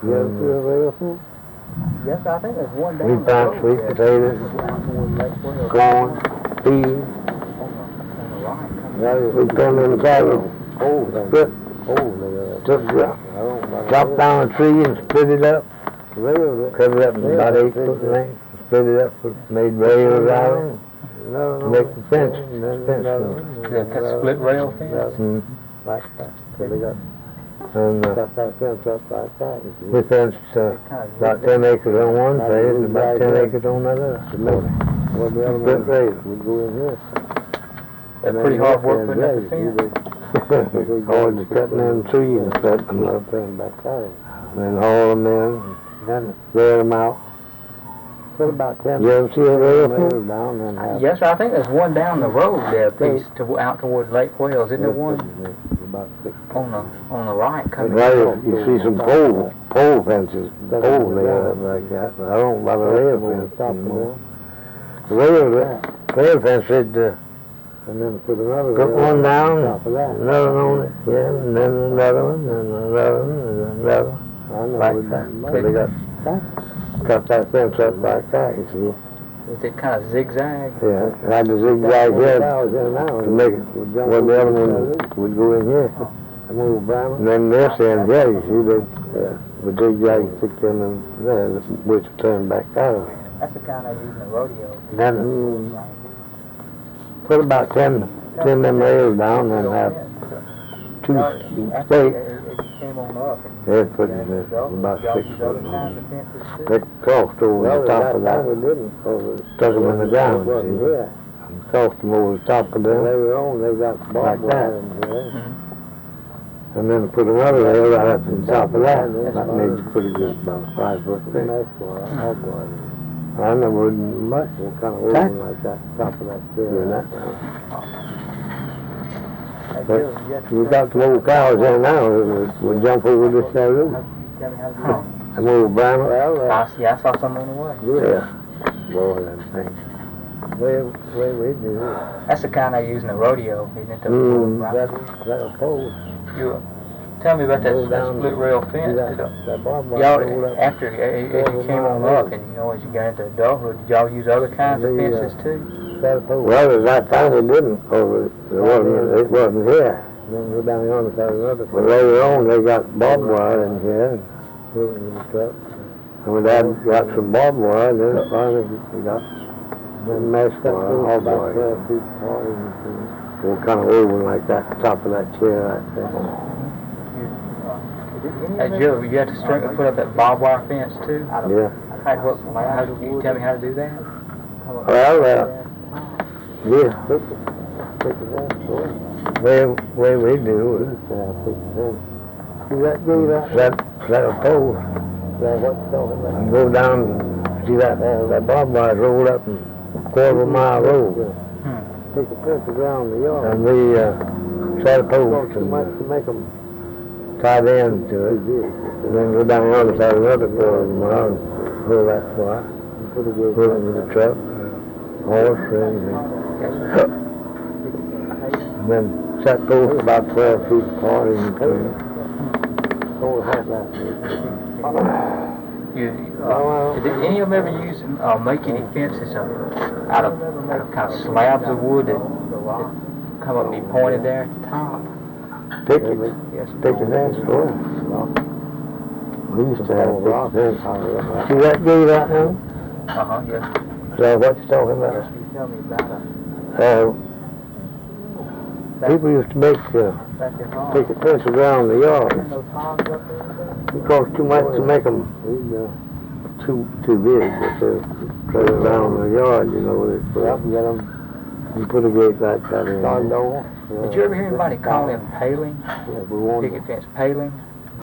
You ever see a rail fence? Yes, I think there's one down We the found road sweet there. potatoes, Out toward Lake Wales. corn, peas. On the right. We come inside with split, chopped down a tree and split it up, cut it up in about 8 foot length, split it up, made rails out of it, make the fence. That's split rail fence? Like that. So they got And cut that fence up like that. we fenced about 10 acres on one side and about 10 acres on the other. Well, the other Split one rails. would go in here. That's pretty hard work putting up the fence. Hard to cut them trees and set them up, Turn back out. and then haul them in, Then spread them out. put about 10 You ever see a rail rails fence? down and have. Yes, sir, I think there's one down the road there, piece, out towards Lake Wales. Isn't there one About 6. on the right coming Right, in? you see some pole fences, poles there up like that, but I don't know about a rail fence anymore. The rail fence, they'd And then put another put rail one down, top of that. another on it, yeah, and then another one, and another one, and another one, I know. like that. So they got, cut that fence up like that, you see. Is it kind of zigzag? Yeah, had the zigzag head to make it, Well, where the other one would go in here. And then this end here, you see, the zigzag stick in and there, which turn back out of it. That's the kind I use in the rodeo. Then put about 10 them rails down and have two stakes. It came on up. They put it about 6 foot long. They crossed over the top of that, stuck them in the ground, see? And crossed them over the top of them, Later on, they got like barbed that. wire in there. And then put another rail right up on top of that. That made you pretty good, about 5 foot thick. Nice wire, hog wire. I never would much. What kind of open like that, top of that doing chair. that. But we got the old cows there now, we jump over this there roof. Tell me how to do it. Them old brown, Well, I saw some on the way. yeah. Boy, that thing. way we do it. That's the kind I use in the rodeo, isn't it? That'll pole. You tell me about that split rail fence. That barbed Y'all, wire rolled up. after as you came on up and you know as you got into adulthood, did y'all use other kinds of fences too? That'll pole. Well, at that time we didn't, over it wasn't here. Then go down the other side of another. But later on, they got barbed wire in here. Put it in the truck. And my dad got some barbed wire, and then finally we got some mesh wire, hog About wire. 12 feet apart and All kind of oval like that, the top of that chair right there. Hey Joe, you had to put up that barbed wire fence too? Yeah. How do you tell me how to do that? Well, yeah, take it down. way we do See that dude out is set a pole, there? What's talking about? and go down, see that barbed wire rolled up in quarter-mile road. Take the fence around the yard. And we set a pole Too much to make them tie the end to it, and then go down the other side of another quarter-mile and pull that wire, put it put it in the truck, horse, and then set poles about 12 feet apart in between. Did any of them ever use make any fences out of kind of slabs of wood that come up and be pointed there at the top? Picket, picket fence, sure. We used to have picket fence. See that dude right now? Yes. Is that what you're talking about? You tell me about it. People used to make picket fences around the yard. It cost too much to make them too big, but to put it around the yard, you know, you put a gate like that in. Did you ever hear anybody call them paling? we want Picket fence paling?